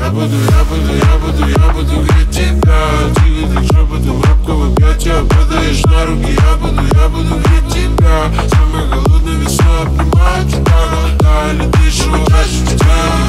Я буду греть тебя. Тихо, так шепотом, лапка в объятия. Падаешь на руки, я буду греть тебя. Самый голодный весной обнимаю тебя. Когда летишь, и чаще тебя.